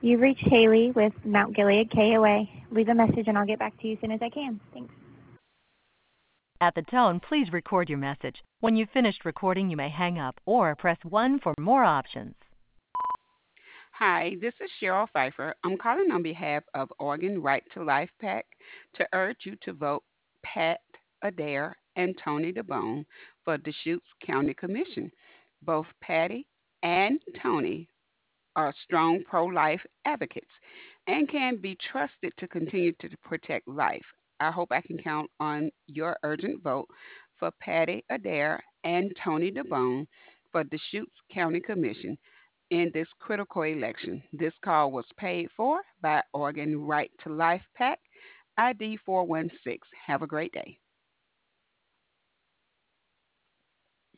You've reached Haley with Mount Gilead KOA. Leave a message and I'll get back to you as soon as I can. Thanks. At the tone, please record your message. When you've finished recording, you may hang up or press 1 for more options. Hi, this is Cheryl Pfeiffer. I'm calling on behalf of Oregon Right to Life PAC to urge you to vote Pat Adair and Tony DeBone for Deschutes County Commission. Both Patty and Tony are strong pro life advocates and can be trusted to continue to protect life. I hope I can count on your urgent vote for Patty Adair and Tony DeBone for Deschutes County Commission in this critical election. This call was paid for by Oregon Right to Life PAC, ID 416. Have a great day.